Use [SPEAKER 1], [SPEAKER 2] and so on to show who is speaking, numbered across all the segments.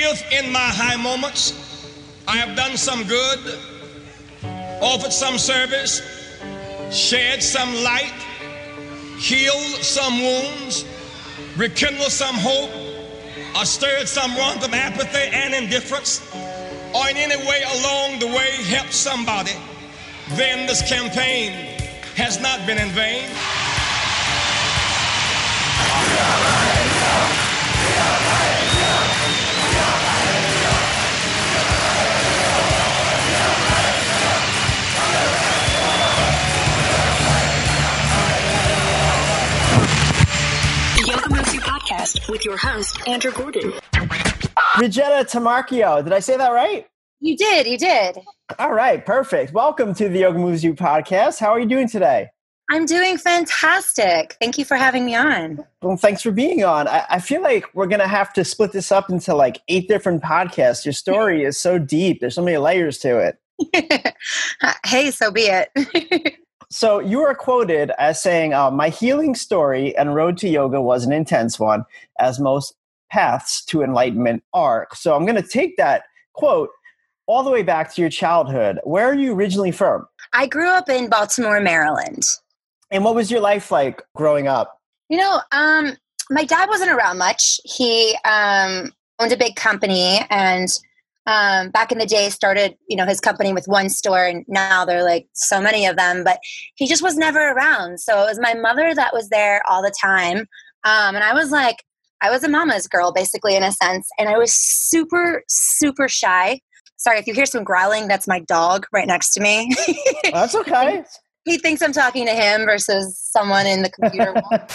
[SPEAKER 1] If in my high moments I have done some good, offered some service, shed some light, healed some wounds, rekindled some hope, or stirred some rungs of apathy and indifference, or in any way along the way helped somebody, then this campaign has not been in vain.
[SPEAKER 2] With your host, Andrew Gordon.
[SPEAKER 3] Regina Tamarchio. Did I say that right?
[SPEAKER 4] You did.
[SPEAKER 3] All right, perfect. Welcome to the Yoga Moves You podcast. How are you doing today?
[SPEAKER 4] I'm doing fantastic. Thank you for having me on.
[SPEAKER 3] Well, thanks for being on. I feel like we're going to have to split this up into like 8 different podcasts. Your story is so deep. There's so many layers to it.
[SPEAKER 4] Hey, so be it.
[SPEAKER 3] So you are quoted as saying, my healing story and road to yoga was an intense one, as most paths to enlightenment are. So I'm going to take that quote all the way back to your childhood. Where are you originally from?
[SPEAKER 4] I grew up in Baltimore, Maryland.
[SPEAKER 3] And what was your life like growing up?
[SPEAKER 4] You know, my dad wasn't around much. He owned a big company and back in the day started, his company with one store, and now there are like so many of them, but he just was never around. So it was my mother that was there all the time. And I was a mama's girl, basically, in a sense. And I was super, super shy. Sorry, if you hear some growling, that's my dog right next to me.
[SPEAKER 3] That's okay.
[SPEAKER 4] He thinks I'm talking to him versus someone in the computer.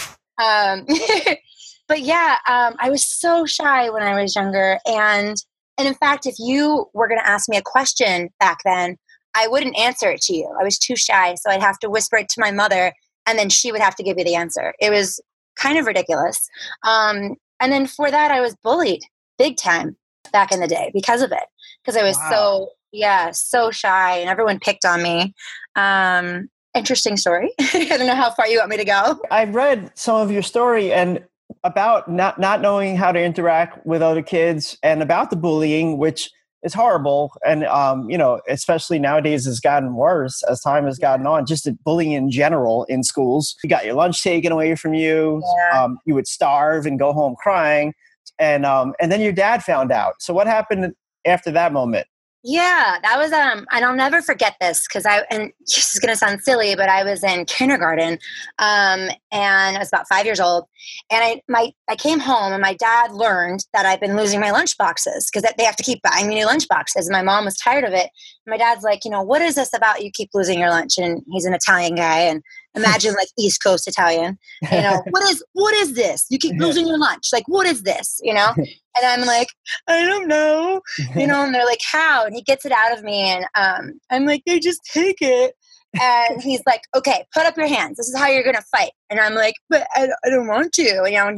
[SPEAKER 4] But yeah, I was so shy when I was younger. And in fact, if you were going to ask me a question back then, I wouldn't answer it to you. I was too shy. So I'd have to whisper it to my mother, and then she would have to give me the answer. It was kind of ridiculous. And then for that, I was bullied big time back in the day because of it. Because I was so shy, and everyone picked on me. Interesting story. I don't know how far you want me to go.
[SPEAKER 3] I've read some of your story and about not knowing how to interact with other kids, and about the bullying, which is horrible. And, especially nowadays has gotten worse as time has gotten on, just the bullying in general in schools. You got your lunch taken away from you. Yeah. You would starve and go home crying. And then your dad found out. So what happened after that moment?
[SPEAKER 4] Yeah, that was, and I'll never forget this because and this is going to sound silly, but I was in kindergarten, and I was about 5 years old, and I came home, and my dad learned that I'd been losing my lunch boxes because they have to keep buying me new lunch boxes, and my mom was tired of it. And my dad's like, what is this about you keep losing your lunch? And he's an Italian guy, and imagine like East Coast Italian, what is this? You keep losing your lunch. Like, what is this? And I'm like, I don't know, and they're like, how? And he gets it out of me, and I'm like, they just take it. And he's like, okay, put up your hands. This is how you're going to fight. And I'm like, but I don't want to, and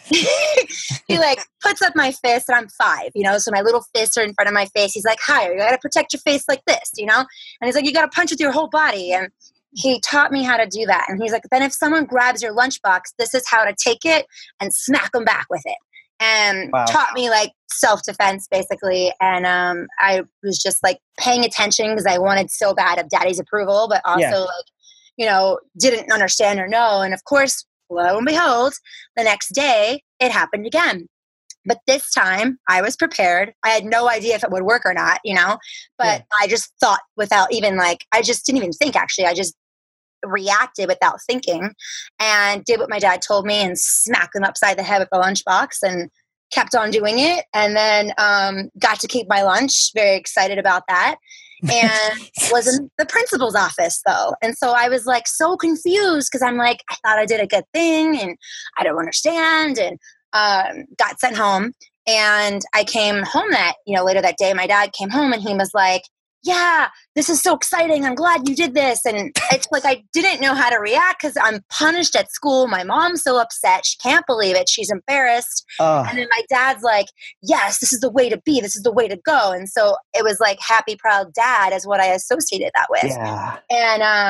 [SPEAKER 4] he like puts up my fist, and I'm 5, so my little fists are in front of my face. He's like, higher, you got to protect your face like this, and he's like, you got to punch with your whole body. And he taught me how to do that. And he's like, then if someone grabs your lunchbox, this is how to take it and smack them back with it. And taught me like self-defense basically. And I was just like paying attention because I wanted so bad of daddy's approval, but also didn't understand or know. And of course, lo and behold, the next day it happened again. But this time I was prepared. I had no idea if it would work or not, but I just thought without even I just didn't even think actually. I just reacted without thinking and did what my dad told me and smacked them upside the head with the lunchbox and kept on doing it. And then got to keep my lunch. Very excited about that. And was in the principal's office though. And so I was so confused because I'm like, I thought I did a good thing and I don't understand, and got sent home. And I came home later that day, my dad came home and he was like, yeah, this is so exciting. I'm glad you did this. And it's like, I didn't know how to react because I'm punished at school. My mom's so upset. She can't believe it. She's embarrassed. And then my dad's like, yes, this is the way to be. This is the way to go. And so it was like happy, proud dad is what I associated that with.
[SPEAKER 3] Yeah.
[SPEAKER 4] And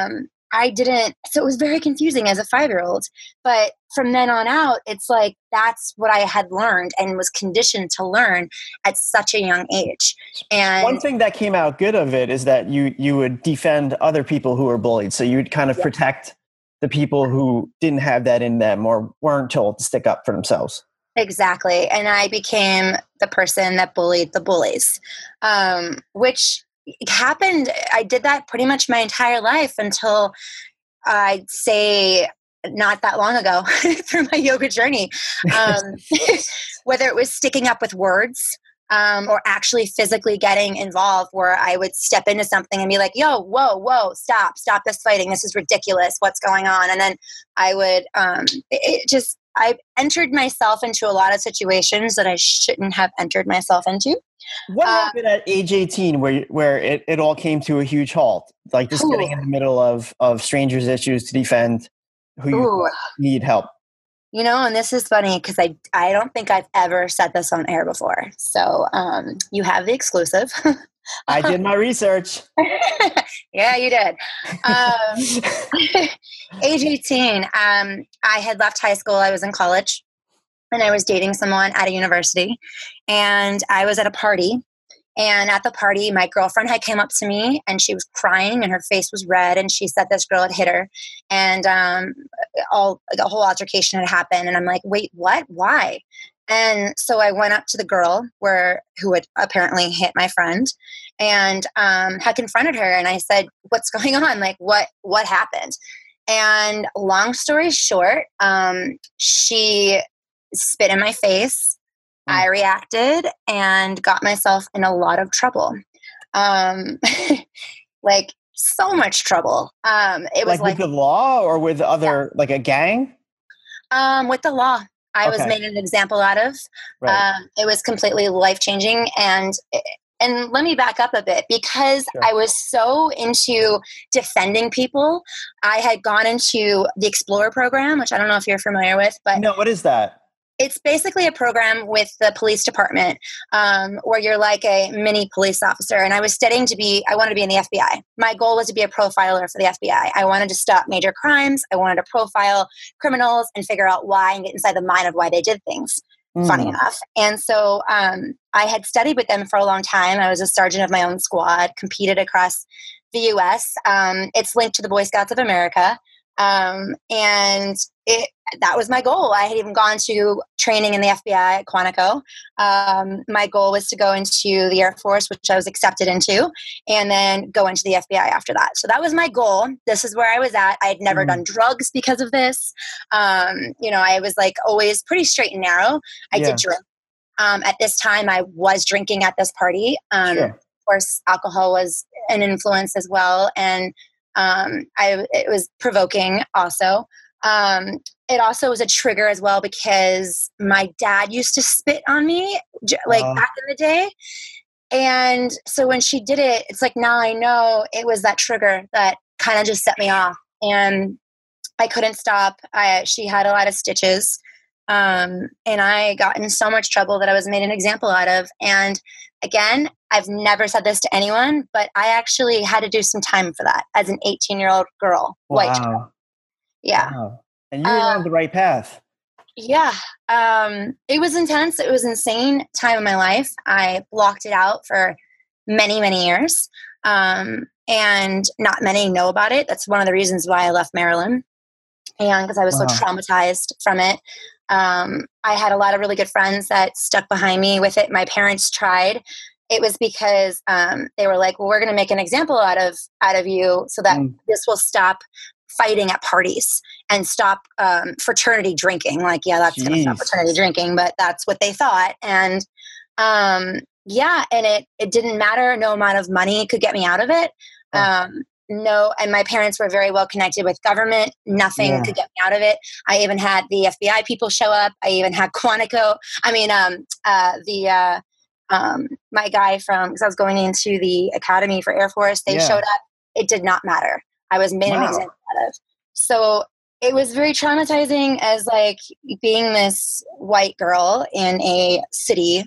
[SPEAKER 4] I didn't, so it was very confusing as a 5-year-old. But from then on out, it's like that's what I had learned and was conditioned to learn at such a young age. And
[SPEAKER 3] one thing that came out good of it is that you would defend other people who were bullied. So you'd kind of protect the people who didn't have that in them or weren't told to stick up for themselves.
[SPEAKER 4] Exactly. And I became the person that bullied the bullies, which happened. I did that pretty much my entire life until I'd say not that long ago through my yoga journey. Whether it was sticking up with words or actually physically getting involved, where I would step into something and be like, yo, whoa, stop this fighting. This is ridiculous. What's going on? And then I would, I entered myself into a lot of situations that I shouldn't have entered myself into.
[SPEAKER 3] What happened at age 18 where it all came to a huge halt? Like just getting in the middle of strangers' issues to defend who you need help.
[SPEAKER 4] You know, and this is funny because I don't think I've ever said this on air before. So you have the exclusive.
[SPEAKER 3] I did my research.
[SPEAKER 4] Yeah, you did. Age 18, I had left high school. I was in college and I was dating someone at a university, and I was at a party. And at the party, my girlfriend had came up to me and she was crying and her face was red. And she said this girl had hit her, and the whole altercation had happened. And I'm like, wait, what? Why? And so I went up to the girl who had apparently hit my friend, and had confronted her. And I said, what's going on? Like, what happened? And long story short, she spit in my face. I reacted and got myself in a lot of trouble. Like so much trouble. It was
[SPEAKER 3] like with the law or with other, like a gang?
[SPEAKER 4] With the law. I was made an example out of.
[SPEAKER 3] Right.
[SPEAKER 4] It was completely life-changing. And let me back up a bit, because I was so into defending people. I had gone into the Explorer program, which I don't know if you're familiar with, but
[SPEAKER 3] no, what is that?
[SPEAKER 4] It's basically a program with the police department, where you're like a mini police officer. And I was studying I wanted to be in the FBI. My goal was to be a profiler for the FBI. I wanted to stop major crimes. I wanted to profile criminals and figure out why and get inside the mind of why they did things. Funny enough. And so I had studied with them for a long time. I was a sergeant of my own squad, competed across the U.S. It's linked to the Boy Scouts of America. And that was my goal. I had even gone to training in the FBI at Quantico. My goal was to go into the Air Force, which I was accepted into, and then go into the FBI after that. So that was my goal. This is where I was at. I had never done drugs because of this. I was like always pretty straight and narrow. I did drink. At this time, I was drinking at this party. Of course, alcohol was an influence as well. And it was provoking also. It also was a trigger as well, because my dad used to spit on me back in the day. And so when she did it, it's like, now I know it was that trigger that kind of just set me off, and I couldn't stop. She had a lot of stitches. And I got in so much trouble that I was made an example out of. And again, I've never said this to anyone, but I actually had to do some time for that as an 18-year-old girl, white girl. Yeah.
[SPEAKER 3] Wow. And you were on the right path.
[SPEAKER 4] Yeah. It was intense. It was an insane time in my life. I blocked it out for many, many years. And not many know about it. That's one of the reasons why I left Maryland. And because I was so traumatized from it. I had a lot of really good friends that stuck behind me with it. My parents tried. It was because they were like, well, we're going to make an example out of you so that this will stop fighting at parties and stop fraternity drinking. Like, yeah, that's going to stop fraternity drinking, but that's what they thought. And and it didn't matter. No amount of money could get me out of it. No, and my parents were very well connected with government. Nothing could get me out of it. I even had the FBI people show up. I even had Quantico. My guy because I was going into the Academy for Air Force, they showed up. It did not matter. I was made an example out of. So it was very traumatizing as like being this white girl in a city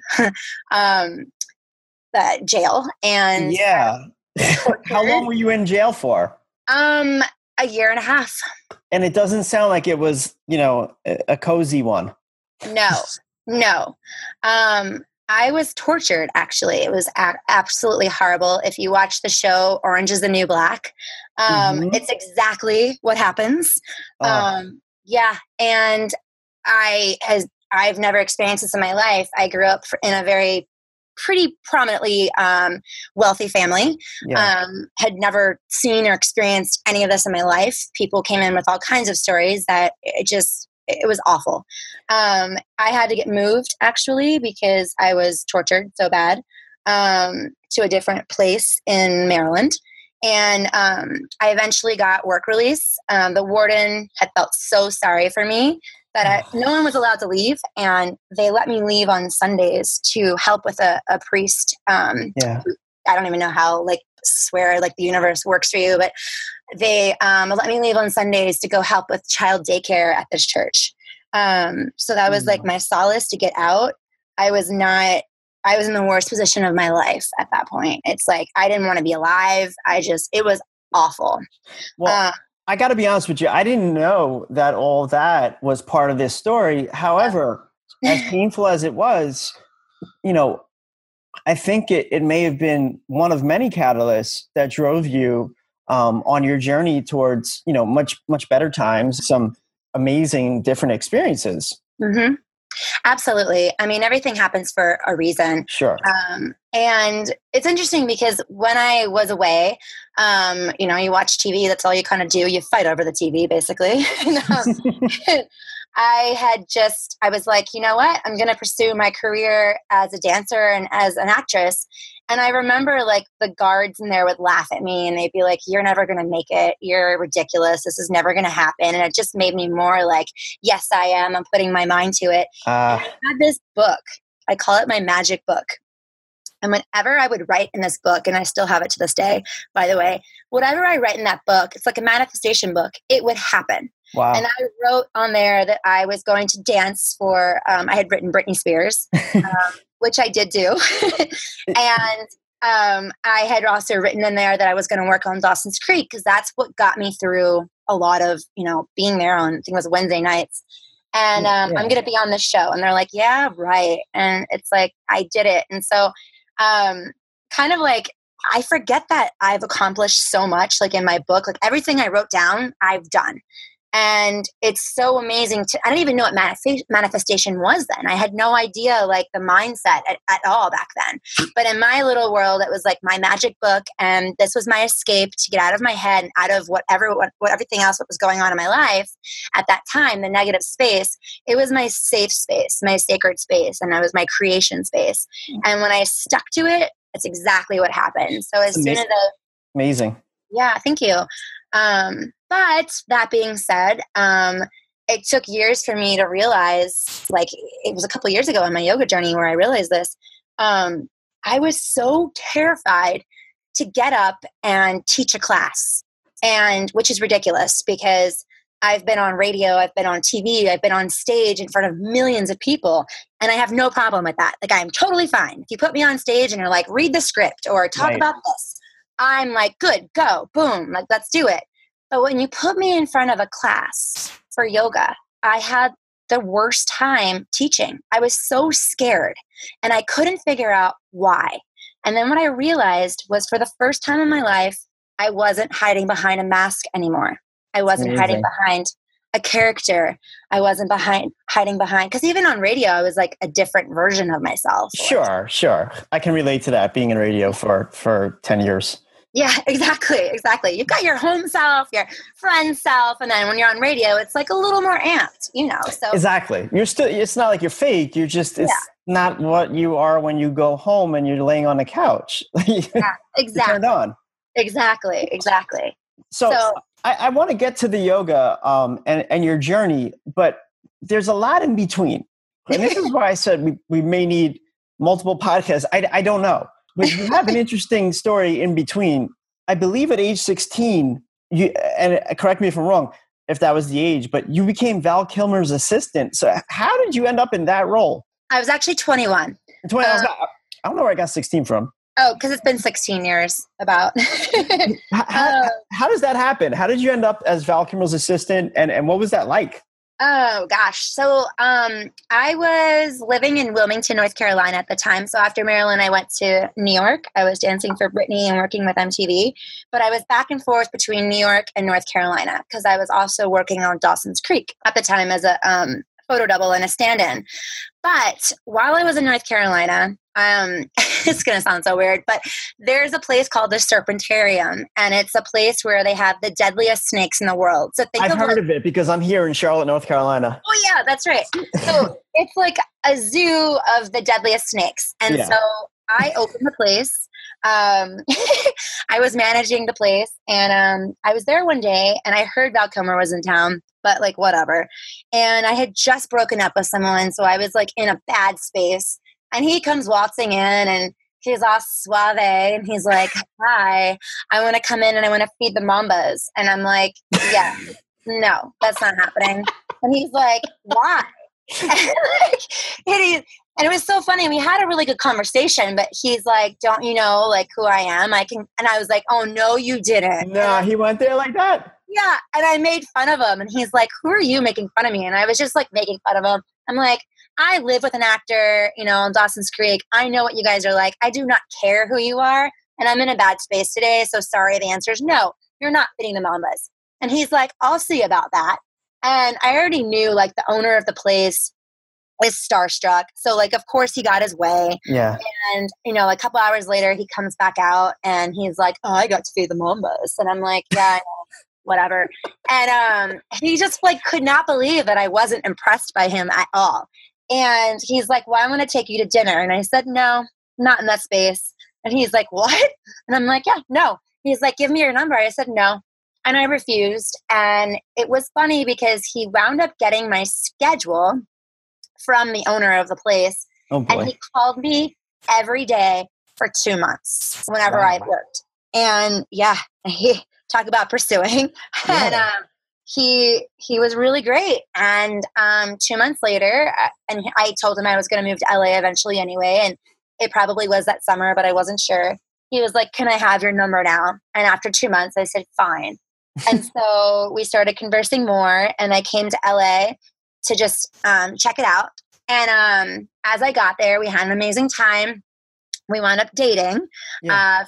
[SPEAKER 4] jail. And
[SPEAKER 3] how long were you in jail for?
[SPEAKER 4] A year and a half.
[SPEAKER 3] And it doesn't sound like it was, a cozy one.
[SPEAKER 4] No. I was tortured, actually. It was absolutely horrible. If you watch the show Orange is the New Black, it's exactly what happens. Yeah. And I've never experienced this in my life. I grew up in a pretty prominently wealthy family.
[SPEAKER 3] Yeah.
[SPEAKER 4] Had never seen or experienced any of this in my life. People came in with all kinds of stories that it was awful. I had to get moved, actually, because I was tortured so bad, to a different place in Maryland. And I eventually got work release. The warden had felt so sorry for me that no one was allowed to leave, and they let me leave on Sundays to help with a priest.
[SPEAKER 3] Yeah.
[SPEAKER 4] I don't even know how, swear the universe works for you, but they let me leave on Sundays to go help with child daycare at this church. So that was my solace to get out. I was in the worst position of my life at that point. It's I didn't want to be alive. It was awful.
[SPEAKER 3] Well, I got to be honest with you. I didn't know that all that was part of this story. However, as painful as it was, I think it may have been one of many catalysts that drove you on your journey towards, much, much better times, some amazing different experiences.
[SPEAKER 4] Mm-hmm. Absolutely. I mean, everything happens for a reason.
[SPEAKER 3] Sure.
[SPEAKER 4] And it's interesting because when I was away, you watch TV, that's all you kind of do. You fight over the TV, basically. I was like, you know what? I'm going to pursue my career as a dancer and as an actress. And I remember the guards in there would laugh at me and they'd be like, you're never going to make it. You're ridiculous. This is never going to happen. And it just made me more yes, I am. I'm putting my mind to it. I had this book. I call it my magic book. And whenever I would write in this book, and I still have it to this day, by the way, whatever I write in that book, it's like a manifestation book. It would happen.
[SPEAKER 3] Wow.
[SPEAKER 4] And I wrote on there that I was going to dance for, I had written Britney Spears, which I did do. And I had also written in there that I was going to work on Dawson's Creek because that's what got me through a lot of, being there on, I think it was Wednesday nights. And I'm going to be on this show. And they're like, yeah, right. And it's I did it. And so I forget that I've accomplished so much, in my book, everything I wrote down, I've done. And it's so amazing I didn't even know what manifestation was then. I had no idea the mindset at all back then. But in my little world, it was my magic book. And this was my escape to get out of my head and out of everything else that was going on in my life at that time, the negative space. It was my safe space, my sacred space. And it was my creation space. And when I stuck to it, it's exactly what happened. So as soon as
[SPEAKER 3] amazing.
[SPEAKER 4] Yeah, thank you. But that being said, it took years for me to realize, it was a couple years ago on my yoga journey where I realized this. I was so terrified to get up and teach a class, and which is ridiculous because I've been on radio, I've been on TV, I've been on stage in front of millions of people, and I have no problem with that. I'm totally fine. If you put me on stage and you're read the script or talk about this, I'm good, go, boom, let's do it. But when you put me in front of a class for yoga, I had the worst time teaching. I was so scared and I couldn't figure out why. And then what I realized was for the first time in my life, I wasn't hiding behind a mask anymore. I wasn't hiding behind a character. I wasn't hiding behind, because even on radio, I was a different version of myself.
[SPEAKER 3] Sure. I can relate to that, being in radio for 10 years.
[SPEAKER 4] Yeah, exactly. You've got your home self, your friend self, and then when you're on radio, it's a little more amped, So
[SPEAKER 3] exactly, it's not like you're fake. You're just it's not what you are when you go home and you're laying on the couch.
[SPEAKER 4] Yeah, exactly.
[SPEAKER 3] Turned on.
[SPEAKER 4] Exactly.
[SPEAKER 3] So I want to get to the yoga and your journey, but there's a lot in between, and this is why I said we may need multiple podcasts. I don't know. But you have an interesting story in between. I believe at age 16, and correct me if I'm wrong, if that was the age, but you became Val Kilmer's assistant. So how did you end up in that role?
[SPEAKER 4] I was actually 21.
[SPEAKER 3] I don't know where I got 16 from.
[SPEAKER 4] Oh, because it's been 16 years about.
[SPEAKER 3] How does that happen? How did you end up as Val Kilmer's assistant, and what was that like?
[SPEAKER 4] Oh gosh. So I was living in Wilmington, North Carolina at the time. So after Maryland, I went to New York. I was dancing for Britney and working with MTV. But I was back and forth between New York and North Carolina because I was also working on Dawson's Creek at the time as a photo double and a stand-in. But while I was in North Carolina, it's going to sound so weird, but there's a place called the Serpentarium, and it's a place where they have the deadliest snakes in the world. So
[SPEAKER 3] I've heard of it because I'm here in Charlotte, North Carolina.
[SPEAKER 4] Oh yeah, that's right. So it's like a zoo of the deadliest snakes. And so I opened the place. I was managing the place, and I was there one day, and I heard Val Kilmer was in town, but like whatever. And I had just broken up with someone, so I was like in a bad space. And he comes waltzing in, and he's all suave, and he's like, "Hi, I want to come in and I want to feed the mambas." And I'm like, "Yeah, no, that's not happening." And he's like, "Why?" And it was so funny. We had a really good conversation, but he's like, "Don't you know like who I am? I can." And I was like, "Oh no, you didn't."
[SPEAKER 3] No, he went there like that.
[SPEAKER 4] Yeah, and I made fun of him, and he's like, "Who are you making fun of me?" And I was just like making fun of him. I'm like, I live with an actor, on Dawson's Creek. I know what you guys are like. I do not care who you are, and I'm in a bad space today, so sorry. The answer is no. You're not fitting the mambas. And he's like, I'll see about that. And I already knew, like, the owner of the place is starstruck. So, like, of course he got his way.
[SPEAKER 3] Yeah.
[SPEAKER 4] And, a couple hours later, he comes back out, and he's like, oh, I got to feed the mambas. And I'm like, yeah, I know. Whatever. And he just, like, could not believe that I wasn't impressed by him at all. And he's like, well, I want to take you to dinner. And I said, no, not in that space. And he's like, what? And I'm like, yeah, no. He's like, give me your number. I said, no. And I refused. And it was funny because he wound up getting my schedule from the owner of the place.
[SPEAKER 3] Oh, boy.
[SPEAKER 4] And he called me every day for 2 months whenever I worked. And yeah, he talk about pursuing.
[SPEAKER 3] Yeah.
[SPEAKER 4] And he was really great. And 2 months later, and I told him I was going to move to LA eventually anyway, and it probably was that summer, but I wasn't sure. He was like, can I have your number now? And after 2 months, I said, fine. And so we started conversing more, and I came to LA to just check it out. And as I got there, we had an amazing time. We wound up dating. Yeah.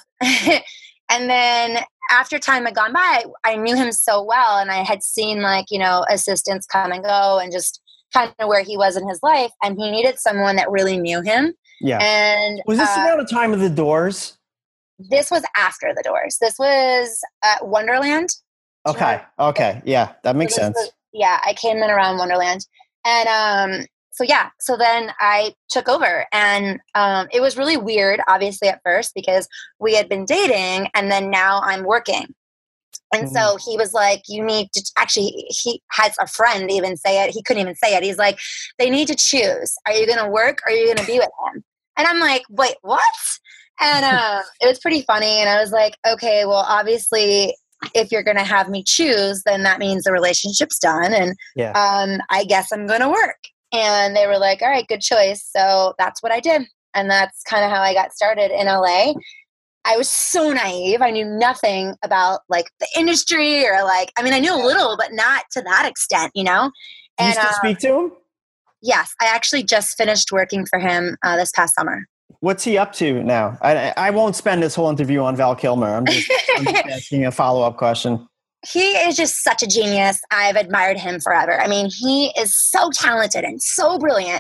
[SPEAKER 4] And then after time had gone by, I knew him so well, and I had seen, like, assistants come and go and just kind of where he was in his life, and he needed someone that really knew him.
[SPEAKER 3] Yeah.
[SPEAKER 4] And
[SPEAKER 3] was this around the time of The Doors?
[SPEAKER 4] This was after The Doors. This was at Wonderland.
[SPEAKER 3] Okay. Okay. Yeah, that makes sense.
[SPEAKER 4] I came in around Wonderland. And so then I took over, and it was really weird, obviously, at first, because we had been dating, and then now I'm working. And so he was like, you need to, actually, he has a friend even say it. He couldn't even say it. He's like, they need to choose. Are you going to work, or are you going to be with him? And I'm like, wait, what? And it was pretty funny. And I was like, okay, well, obviously, if you're going to have me choose, then that means the relationship's done. And I guess I'm going to work. And they were like, all right, good choice. So that's what I did. And that's kind of how I got started in LA. I was so naive. I knew nothing about, like, the industry, or, like, I mean, I knew a little, but not to that extent,
[SPEAKER 3] Do you still speak to him?
[SPEAKER 4] Yes. I actually just finished working for him this past summer.
[SPEAKER 3] What's he up to now? I won't spend this whole interview on Val Kilmer. I'm just asking a follow-up question.
[SPEAKER 4] He is just such a genius. I've admired him forever. I mean, he is so talented and so brilliant.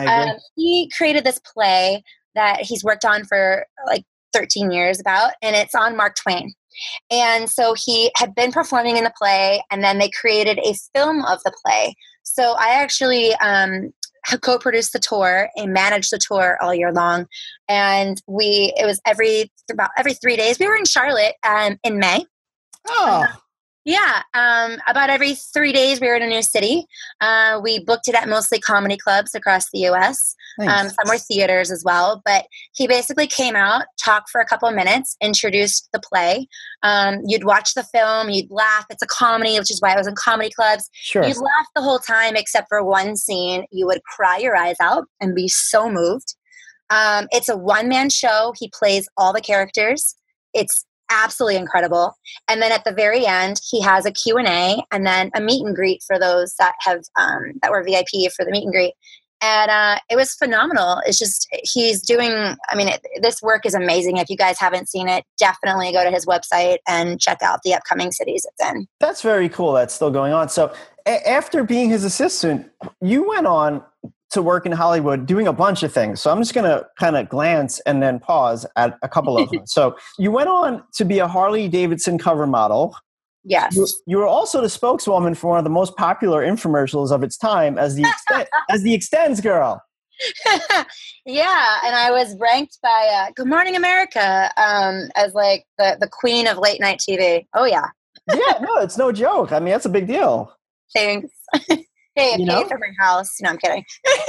[SPEAKER 4] He created this play that he's worked on for like 13 years about, and it's on Mark Twain. And so he had been performing in the play, and then they created a film of the play. So I actually co-produced the tour and managed the tour all year long. And it was about every 3 days. We were in Charlotte in May.
[SPEAKER 3] Oh.
[SPEAKER 4] Yeah, about every 3 days we were in a new city. We booked it at mostly comedy clubs across the U.S. Some were theaters as well. But he basically came out, talked for a couple of minutes, introduced the play. You'd watch the film, you'd laugh. It's a comedy, which is why I was in comedy clubs.
[SPEAKER 3] Sure.
[SPEAKER 4] You'd laugh the whole time except for one scene. You would cry your eyes out and be so moved. It's a one-man show. He plays all the characters. It's absolutely incredible. And then at the very end, he has a Q&A and then a meet and greet for those that have that were VIP for the meet and greet. And it was phenomenal. It's just, he's doing, I mean, this work is amazing. If you guys haven't seen it, definitely go to his website and check out the upcoming cities it's in.
[SPEAKER 3] That's very cool. That's still going on. So after being his assistant, you went on to work in Hollywood doing a bunch of things. So I'm just going to kind of glance and then pause at a couple of them. So you went on to be a Harley Davidson cover model.
[SPEAKER 4] Yes.
[SPEAKER 3] You were also the spokeswoman for one of the most popular infomercials of its time as the Extends girl.
[SPEAKER 4] Yeah, and I was ranked by Good Morning America as like the queen of late night TV. Oh yeah.
[SPEAKER 3] Yeah, no, it's no joke. I mean, that's a big deal.
[SPEAKER 4] Thanks. Hey, it paid for my house. No, I'm kidding.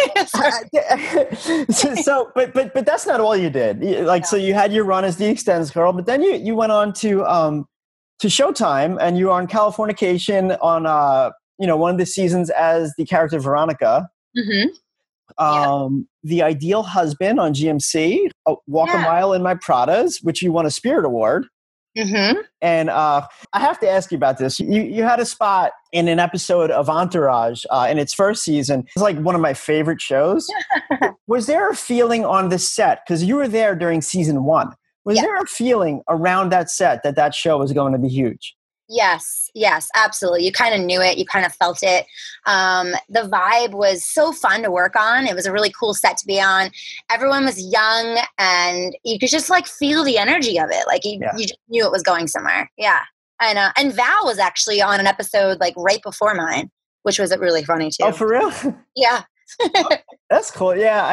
[SPEAKER 3] But that's not all you did. So you had your run as the Extends girl, but then you went on to Showtime, and you were on Californication on one of the seasons as the character Veronica.
[SPEAKER 4] Mm-hmm.
[SPEAKER 3] The Ideal Husband on GMC, Walk a Mile in My Pradas, which you won a Spirit Award.
[SPEAKER 4] Mm-hmm.
[SPEAKER 3] And I have to ask you about this. You had a spot in an episode of Entourage in its first season. It's like one of my favorite shows. Was there a feeling on the set, because you were there during season 1, was there a feeling around that set that show was going to be huge?
[SPEAKER 4] Yes, absolutely. You kind of knew it. You kind of felt it. The vibe was so fun to work on. It was a really cool set to be on. Everyone was young, and you could just like feel the energy of it. Like you just knew it was going somewhere. Yeah. And Val was actually on an episode like right before mine, which was really funny too.
[SPEAKER 3] Oh, for real?
[SPEAKER 4] Yeah.
[SPEAKER 3] That's cool. Yeah.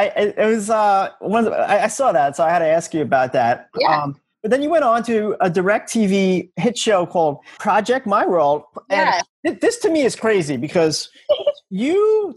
[SPEAKER 3] I saw that, so I had to ask you about that.
[SPEAKER 4] Yeah.
[SPEAKER 3] But then you went on to a DirecTV hit show called Project My World. And this to me is crazy because you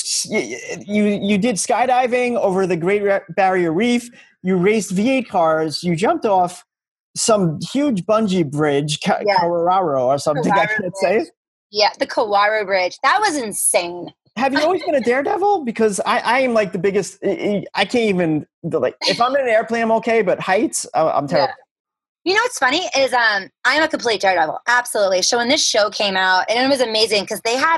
[SPEAKER 3] did skydiving over the Great Barrier Reef. You raced V8 cars. You jumped off some huge bungee bridge, Kawararo or something. I can't say it.
[SPEAKER 4] Yeah, the Kawaru Bridge. That was insane.
[SPEAKER 3] Have you always been a daredevil? Because I am like the biggest. I can't even if I'm in an airplane, I'm okay, but heights, I'm terrible.
[SPEAKER 4] Yeah. You know what's funny is I'm a complete daredevil, absolutely. So when this show came out, and it was amazing because they had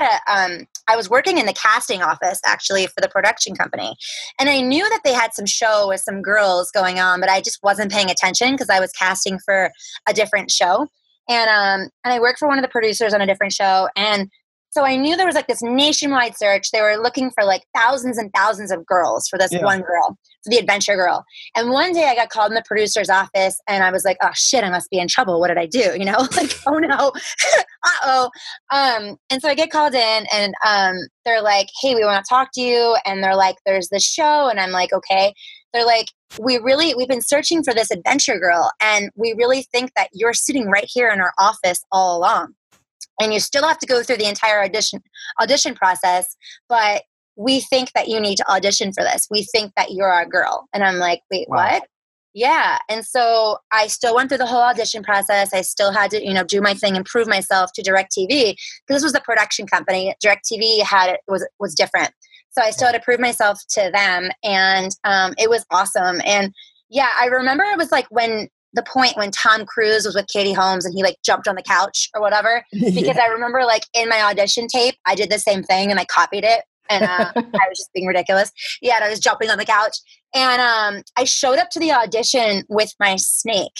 [SPEAKER 4] I was working in the casting office actually for the production company, and I knew that they had some show with some girls going on, but I just wasn't paying attention because I was casting for a different show, and I worked for one of the producers on a different show, and so I knew there was like this nationwide search. They were looking for like thousands and thousands of girls for this one girl, for the adventure girl. And one day I got called in the producer's office and I was like, oh shit, I must be in trouble. What did I do? You know, like, oh no, uh-oh. And so I get called in and they're like, hey, we want to talk to you. And they're like, there's this show. And I'm like, okay. They're like, we've been searching for this adventure girl. And we really think that you're sitting right here in our office all along. And you still have to go through the entire audition process, but we think that you need to audition for this. We think that you're our girl. And I'm like, wait, what? Yeah. And so I still went through the whole audition process. I still had to, do my thing and prove myself to DirecTV because this was the production company. DirecTV was different. So I still had to prove myself to them. And it was awesome. And yeah, I remember it was like the point when Tom Cruise was with Katie Holmes and he like jumped on the couch or whatever, because I remember like in my audition tape, I did the same thing and I copied it and I was just being ridiculous. Yeah. And I was jumping on the couch and I showed up to the audition with my snake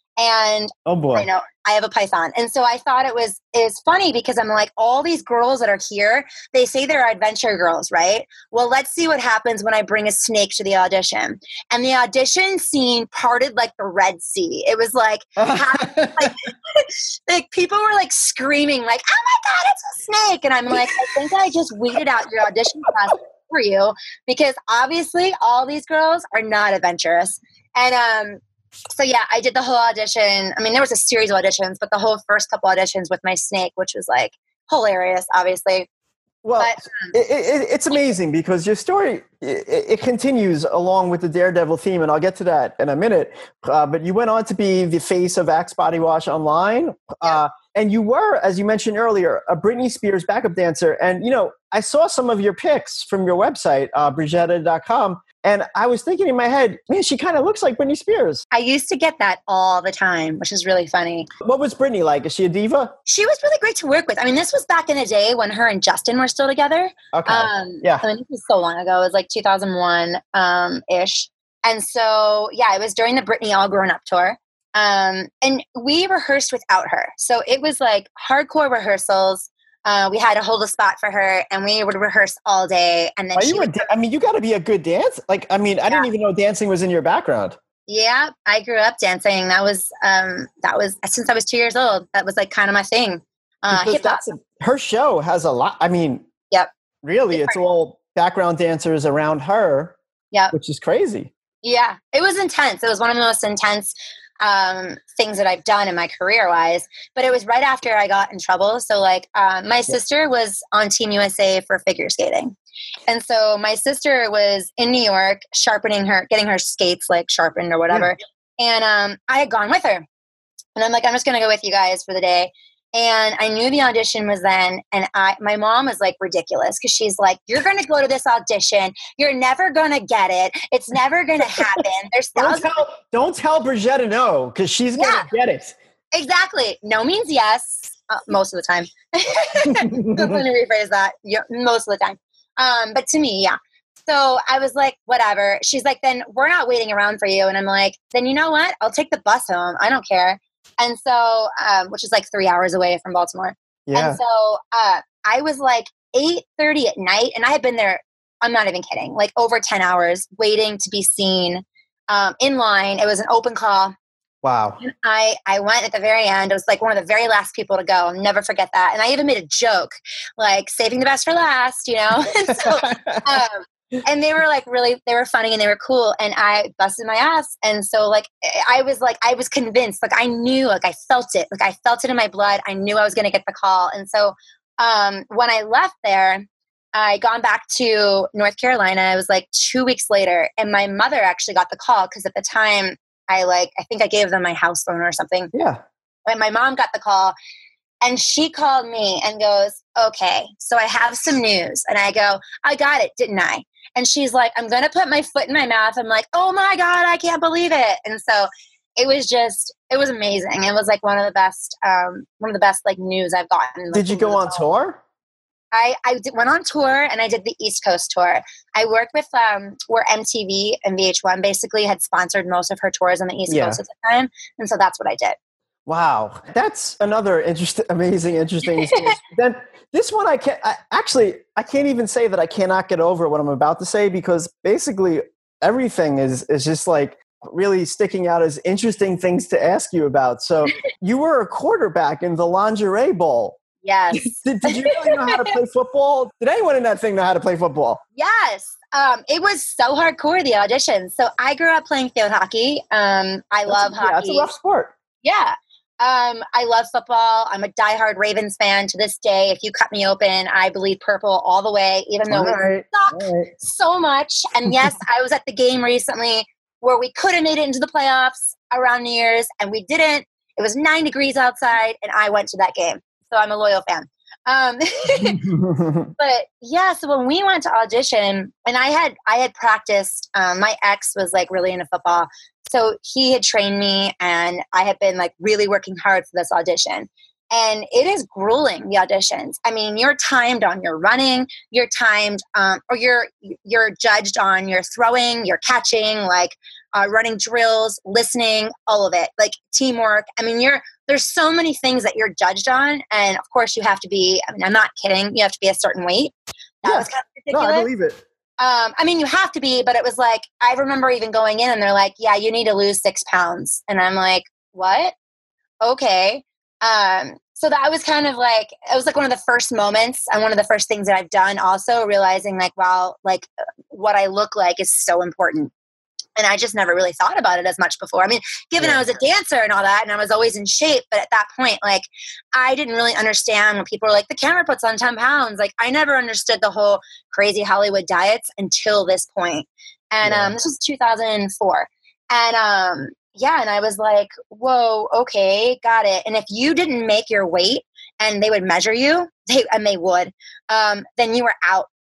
[SPEAKER 4] and
[SPEAKER 3] oh boy,
[SPEAKER 4] I know I have a python. And so I thought it was funny because I'm like, all these girls that are here, they say they're adventure girls, right? Well, let's see what happens when I bring a snake to the audition. And the audition scene parted like the Red Sea. It was like, like people were like screaming like, oh my God, it's a snake. And I'm like, I think I just weeded out your audition process for you because obviously all these girls are not adventurous. And, so yeah, I did the whole audition. I mean, there was a series of auditions, but the whole first couple auditions with my snake, which was like hilarious, obviously.
[SPEAKER 3] Well, it's amazing because your story, it continues along with the Daredevil theme, and I'll get to that in a minute. But you went on to be the face of Axe Body Wash online. And you were, as you mentioned earlier, a Britney Spears backup dancer. And, I saw some of your pics from your website, Brigetta.com. And I was thinking in my head, man, she kind of looks like Britney Spears.
[SPEAKER 4] I used to get that all the time, which is really funny.
[SPEAKER 3] What was Britney like? Is she a diva?
[SPEAKER 4] She was really great to work with. I mean, this was back in the day when her and Justin were still together.
[SPEAKER 3] Okay. Yeah.
[SPEAKER 4] I mean, this was so long ago. It was like 2001 ish. And so, yeah, it was during the Britney All Grown Up tour. And we rehearsed without her. So it was like hardcore rehearsals. We had to hold a spot for her, and we would rehearse all day. And then
[SPEAKER 3] you got to be a good dancer. Like, I mean, I didn't even know dancing was in your background.
[SPEAKER 4] Yeah, I grew up dancing. That was since I was 2 years old. That was like kind of my thing.
[SPEAKER 3] Her show has a lot. I mean,
[SPEAKER 4] yep.
[SPEAKER 3] Really, it's all background dancers around her.
[SPEAKER 4] Yeah,
[SPEAKER 3] which is crazy.
[SPEAKER 4] Yeah, it was intense. It was one of the most intense things that I've done in my career wise, but it was right after I got in trouble. So like, my sister was on Team USA for figure skating. And so my sister was in New York getting her skates like sharpened or whatever. Yeah. And, I had gone with her and I'm like, I'm just going to go with you guys for the day. And I knew the audition was then, and my mom was like ridiculous because she's like, "You're going to go to this audition. You're never going to get it. It's never going to happen." There's
[SPEAKER 3] don't tell Bridgetta no, because she's going to get it.
[SPEAKER 4] Exactly. No means yes. Most of the time. Let me rephrase that. Most of the time. But to me, yeah. So I was like, whatever. She's like, then we're not waiting around for you. And I'm like, then you know what? I'll take the bus home. I don't care. And so, which is like 3 hours away from Baltimore. Yeah. And so, I was like 8:30 at night and I had been there, I'm not even kidding, like over 10 hours waiting to be seen, in line. It was an open call.
[SPEAKER 3] Wow.
[SPEAKER 4] And I went at the very end. It was like one of the very last people to go. I'll never forget that. And I even made a joke, like saving the best for last, you know? And so, and they were like they were funny and they were cool. And I busted my ass. And so I was convinced, like I knew, like I felt it in my blood. I knew I was going to get the call. And so, when I left there, I gone back to North Carolina. It was like 2 weeks later. And my mother actually got the call. Cause at the time I think I gave them my house phone or something.
[SPEAKER 3] Yeah.
[SPEAKER 4] And my mom got the call. And she called me and goes, "Okay, so I have some news." And I go, "I got it, didn't I?" And she's like, "I'm going to put my foot in my mouth." I'm like, "Oh my God, I can't believe it." And so it was amazing. It was like one of the best like news I've gotten. Like,
[SPEAKER 3] did you go on tour?
[SPEAKER 4] I went on tour and I did the East Coast tour. I worked with where MTV and VH1 basically had sponsored most of her tours on the East Coast at the time. And so that's what I did.
[SPEAKER 3] Wow. That's another amazing experience. Then this one I can't even say that I cannot get over what I'm about to say, because basically everything is just like really sticking out as interesting things to ask you about. So you were a quarterback in the Lingerie Bowl.
[SPEAKER 4] Yes.
[SPEAKER 3] Did you really know how to play football? Did anyone in that thing know how to play football?
[SPEAKER 4] Yes. It was so hardcore, the audition. So I grew up playing field hockey. I love hockey.
[SPEAKER 3] That's a rough sport.
[SPEAKER 4] Yeah. I love football. I'm a diehard Ravens fan to this day. If you cut me open, I bleed purple all the way, even though we suck so much. And yes, I was at the game recently where we could have made it into the playoffs around New Year's and we didn't. It was 9 degrees outside and I went to that game. So I'm a loyal fan. But yeah, so when we went to audition and I had practiced, my ex was like really into football. So he had trained me and I had been like really working hard for this audition. And it is grueling, the auditions. I mean, you're timed on your running, you're timed, or you're judged on your throwing, your catching, like running drills, listening, all of it, like teamwork. I mean, there's so many things that you're judged on. And of course you have to be, I mean, I'm not kidding. You have to be a certain weight. That was kind of ridiculous.
[SPEAKER 3] No, I believe it.
[SPEAKER 4] I mean, you have to be, but it was like, I remember even going in and they're like, "Yeah, you need to lose 6 pounds." And I'm like, "What? Okay." So that was kind of like, it was like one of the first moments and one of the first things that I've done also realizing like, wow, like what I look like is so important. And I just never really thought about it as much before. I mean, given I was a dancer and all that, and I was always in shape, but at that point, like, I didn't really understand when people were like, the camera puts on 10 pounds. Like, I never understood the whole crazy Hollywood diets until this point. And this was 2004. And and I was like, whoa, okay, got it. And if you didn't make your weight and they would measure you, then you were out.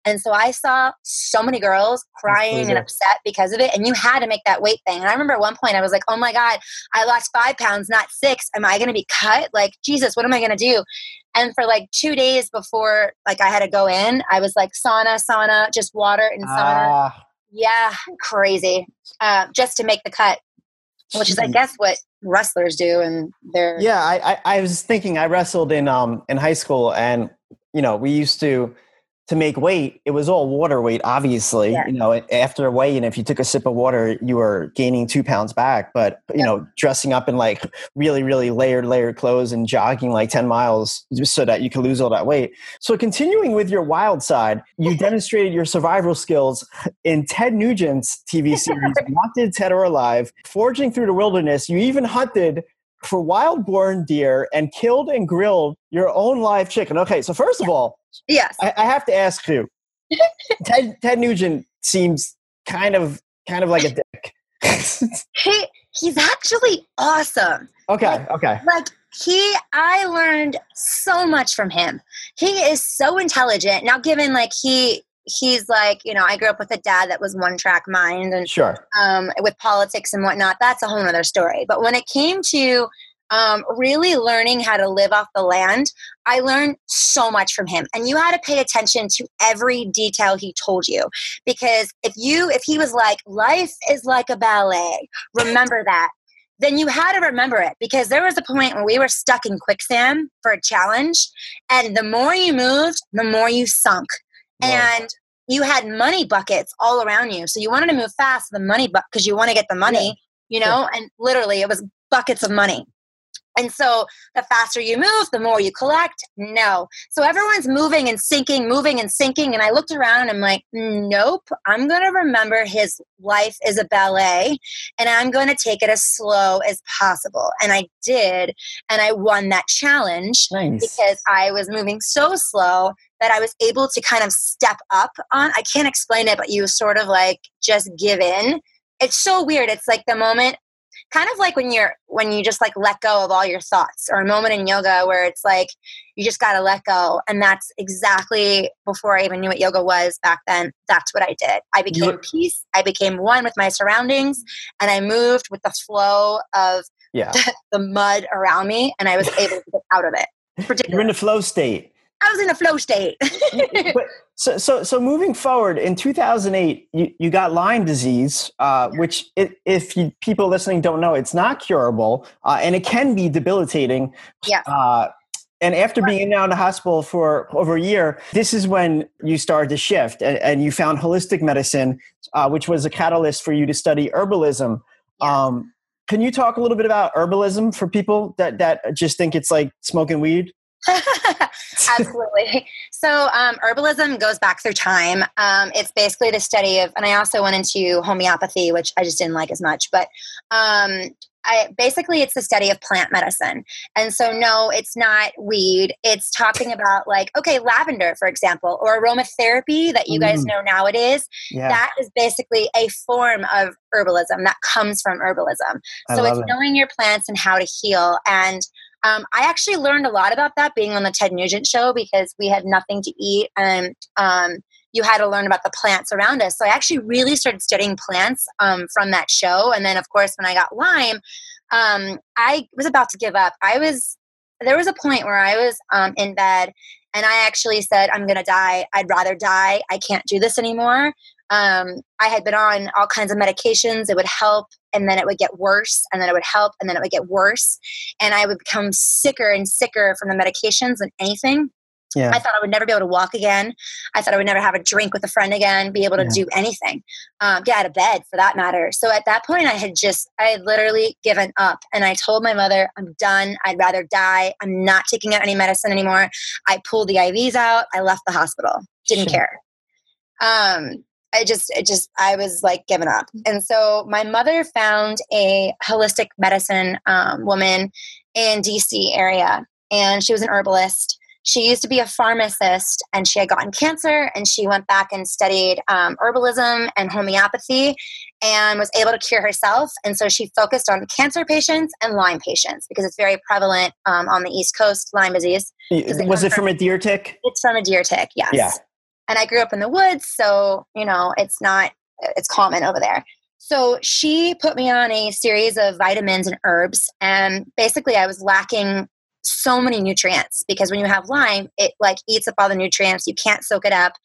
[SPEAKER 4] And so I saw so many girls crying and upset because of it. And you had to make that weight thing. And I remember at one point I was like, oh my God, I lost 5 pounds, not 6. Am I going to be cut? Like, Jesus, what am I going to do? And for like 2 days before like I had to go in, I was like sauna, just water and sauna. Yeah, crazy. Just to make the cut, which is I guess what wrestlers do. And they're
[SPEAKER 3] I was thinking I wrestled in high school, and we used to make weight. It was all water weight, obviously. After a weigh-in, if you took a sip of water, you were gaining 2 pounds back. But dressing up in like really, really layered clothes and jogging like 10 miles just so that you could lose all that weight. So continuing with your wild side, you demonstrated your survival skills in Ted Nugent's TV series, Wanted Dead or Alive. Forging through the wilderness, you even hunted for wild-born deer and killed and grilled your own live chicken. Okay, so first of all,
[SPEAKER 4] yes,
[SPEAKER 3] I have to ask you. Ted Nugent seems kind of like a dick.
[SPEAKER 4] He's actually awesome.
[SPEAKER 3] Okay.
[SPEAKER 4] Like I learned so much from him. He is so intelligent. Now, given like he's like, I grew up with a dad that was one-track mind, and
[SPEAKER 3] sure,
[SPEAKER 4] with politics and whatnot, that's a whole other story. But when it came to really learning how to live off the land, I learned so much from him. And you had to pay attention to every detail he told you, because if he was like, life is like a ballet, remember that, then you had to remember it, because there was a point where we were stuck in quicksand for a challenge, and the more you moved, the more you sunk. Wow. And you had money buckets all around you. So you wanted to move fast, the money because you want to get the money, and literally it was buckets of money. And so the faster you move, the more you collect. No. So everyone's moving and sinking. And I looked around and I'm like, nope, I'm going to remember his life is a ballet, and I'm going to take it as slow as possible. And I did. And I won that challenge.
[SPEAKER 3] Nice.
[SPEAKER 4] Because I was moving so slow that I was able to kind of step up on. I can't explain it, but you sort of like just give in. It's so weird. It's like the moment, kind of like when you just like let go of all your thoughts, or a moment in yoga where it's like you just got to let go. And that's exactly, before I even knew what yoga was back then, that's what I did. I became peace. I became one with my surroundings, and I moved with the flow of the mud around me, and I was able to get out of it.
[SPEAKER 3] You're in the flow state.
[SPEAKER 4] I was in a flow state.
[SPEAKER 3] So moving forward, in 2008, you got Lyme disease, which, if people listening don't know, it's not curable, and it can be debilitating.
[SPEAKER 4] Yeah.
[SPEAKER 3] And after being in the hospital for over a year, this is when you started to shift, and you found holistic medicine, which was a catalyst for you to study herbalism. Yeah. Can you talk a little bit about herbalism for people that just think it's like smoking weed?
[SPEAKER 4] Absolutely. So herbalism goes back through time. It's basically the study of, and I also went into homeopathy, which I just didn't like as much, but basically it's the study of plant medicine. And so no, it's not weed. It's talking about like, okay, lavender, for example, or aromatherapy that you guys know nowadays. Yeah. That is basically a form of herbalism that comes from herbalism. So it's knowing your plants and how to heal. And I actually learned a lot about that being on the Ted Nugent show, because we had nothing to eat, and you had to learn about the plants around us. So I actually really started studying plants from that show. And then, of course, when I got Lyme, I was about to give up. There was a point where I was in bed, and I actually said, I'm going to die. I'd rather die. I can't do this anymore. I had been on all kinds of medications. It would help, and then it would get worse, and then it would help, and then it would get worse. And I would become sicker and sicker from the medications than anything. Yeah. I thought I would never be able to walk again. I thought I would never have a drink with a friend again, be able to do anything, get out of bed for that matter. So at that point I had literally given up, and I told my mother, I'm done. I'd rather die. I'm not taking out any medicine anymore. I pulled the IVs out. I left the hospital. Didn't care. I was like giving up. And so my mother found a holistic medicine woman in DC area, and she was an herbalist. She used to be a pharmacist, and she had gotten cancer, and she went back and studied herbalism and homeopathy and was able to cure herself. And so she focused on cancer patients and Lyme patients, because it's very prevalent on the East Coast, Lyme disease.
[SPEAKER 3] Was it from a deer tick?
[SPEAKER 4] It's from a deer tick, yes. Yeah. And I grew up in the woods, so, it's common over there. So she put me on a series of vitamins and herbs. And basically I was lacking so many nutrients because when you have Lyme, it like eats up all the nutrients. You can't soak it up.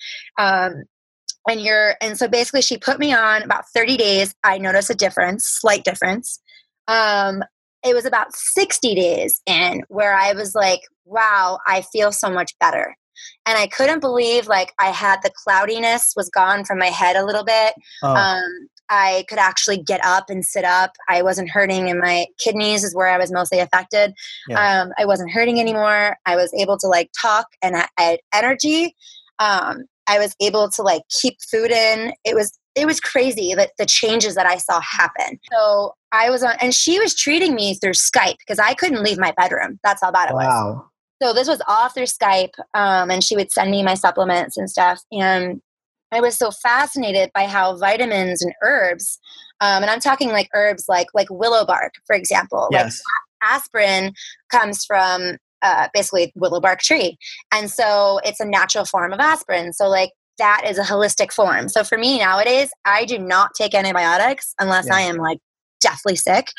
[SPEAKER 4] And so basically she put me on about 30 days. I noticed a difference, slight difference. It was about 60 days in where I was like, wow, I feel so much better. And I couldn't believe like I had the cloudiness was gone from my head a little bit. I could actually get up and sit up. I wasn't hurting in my kidneys is where I was mostly affected. Yeah. I wasn't hurting anymore. I was able to like talk and I had energy. I was able to like keep food in. It was crazy that the changes that I saw happen. So I was on, and she was treating me through Skype because I couldn't leave my bedroom. That's how bad it was. So this was all through Skype. And she would send me my supplements and stuff. And I was so fascinated by how vitamins and herbs, and I'm talking like herbs like willow bark, for example.
[SPEAKER 3] Yes.
[SPEAKER 4] Like aspirin comes from basically willow bark tree. And so it's a natural form of aspirin. So like that is a holistic form. So for me nowadays, I do not take antibiotics unless I am like deathly sick,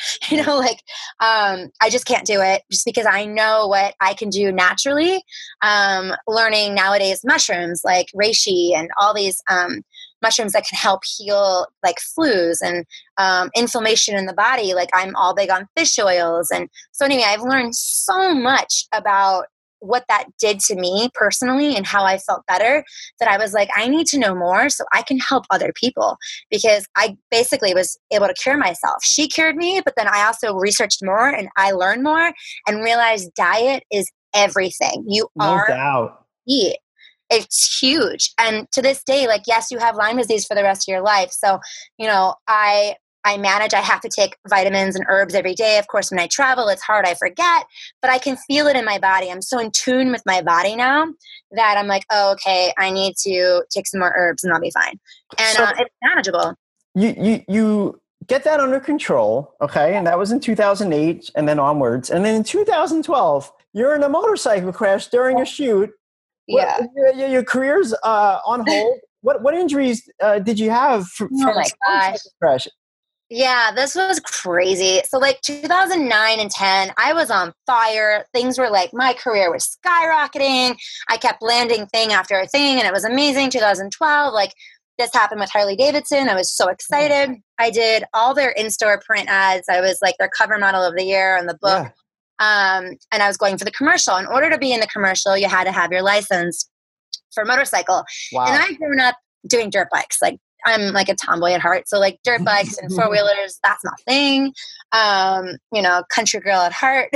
[SPEAKER 4] I just can't do it just because I know what I can do naturally. Learning nowadays mushrooms like reishi and all these mushrooms that can help heal like flus and inflammation in the body. Like I'm all big on fish oils. And so anyway, I've learned so much about what that did to me personally and how I felt better that I was like, I need to know more so I can help other people because I basically was able to cure myself. She cured me, but then I also researched more and I learned more and realized diet is everything.
[SPEAKER 3] No doubt.
[SPEAKER 4] Eat. It's huge. And to this day, like, yes, you have Lyme disease for the rest of your life. So, I manage, I have to take vitamins and herbs every day. Of course, when I travel, it's hard, I forget, but I can feel it in my body. I'm so in tune with my body now that I'm like, oh, okay, I need to take some more herbs and I'll be fine. And so it's manageable.
[SPEAKER 3] You get that under control, okay? And that was in 2008 and then onwards. And then in 2012, you're in a motorcycle crash during a shoot.
[SPEAKER 4] Yeah.
[SPEAKER 3] Your career's on hold. What injuries did you have from
[SPEAKER 4] my gosh.
[SPEAKER 3] Crash?
[SPEAKER 4] Yeah, this was crazy. So like 2009 and 10, I was on fire. Things were like, my career was skyrocketing. I kept landing thing after thing and it was amazing. 2012, like this happened with Harley Davidson. I was so excited. I did all their in-store print ads. I was like their cover model of the year on the book. Yeah. And I was going for the commercial. In order to be in the commercial, you had to have your license for motorcycle.
[SPEAKER 3] Wow.
[SPEAKER 4] And I grew up doing dirt bikes. Like I'm like a tomboy at heart. So like dirt bikes and four-wheelers, that's my thing. Country girl at heart.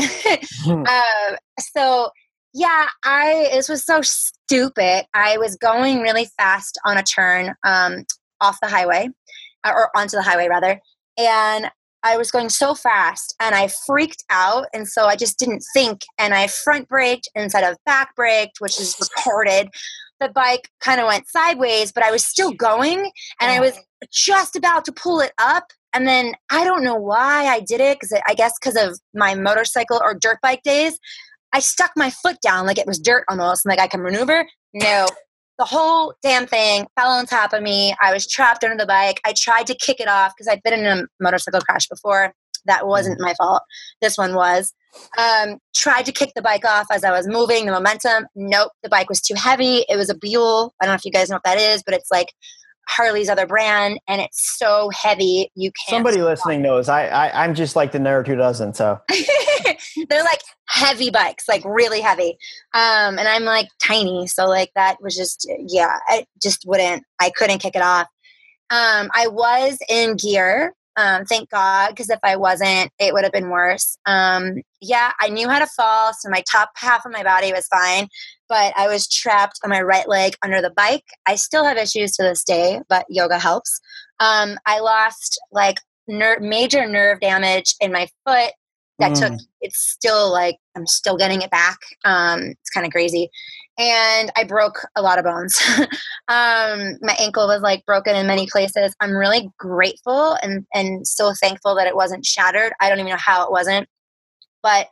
[SPEAKER 4] So yeah, this was so stupid. I was going really fast on a turn off the highway or onto the highway rather. And I was going so fast and I freaked out. And so I just didn't think and I front braked instead of back braked, which is recorded. The bike kind of went sideways, but I was still going and I was just about to pull it up. And then I don't know why I did it. I guess because of my motorcycle or dirt bike days, I stuck my foot down like it was dirt almost. And like I can maneuver. No, the whole damn thing fell on top of me. I was trapped under the bike. I tried to kick it off because I'd been in a motorcycle crash before. That wasn't my fault. This one was. Tried to kick the bike off as I was moving, the momentum. Nope, the bike was too heavy. It was a Buell. I don't know if you guys know what that is, but it's like Harley's other brand, and it's so heavy you can't.
[SPEAKER 3] Somebody listening knows. I'm just like the nerd who doesn't. So
[SPEAKER 4] they're like heavy bikes, like really heavy. And I'm like tiny, so like that was just I just wouldn't. I couldn't kick it off. I was in gear. Thank God, because if I wasn't, it would have been worse. I knew how to fall, so my top half of my body was fine, but I was trapped on my right leg under the bike. I still have issues to this day, but yoga helps. I lost like major nerve damage in my foot that it's still like, I'm still getting it back. It's kind of crazy. And I broke a lot of bones. My ankle was like broken in many places. I'm really grateful and so thankful that it wasn't shattered. I don't even know how it wasn't. But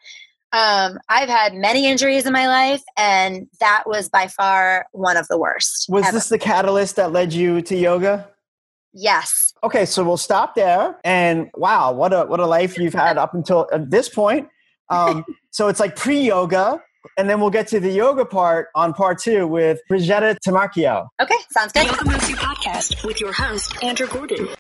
[SPEAKER 4] I've had many injuries in my life, and that was by far one of the worst.
[SPEAKER 3] Was
[SPEAKER 4] ever.
[SPEAKER 3] this the catalyst that led you to yoga?
[SPEAKER 4] Yes.
[SPEAKER 3] Okay, so we'll stop there. And wow, what a life you've had up until this point. So it's like pre-yoga, and then we'll get to the yoga part on part 2 with Brigitte Tamarchio.
[SPEAKER 4] Okay, sounds good.
[SPEAKER 2] Yoga Moves You podcast with your host, Andrew Gordon.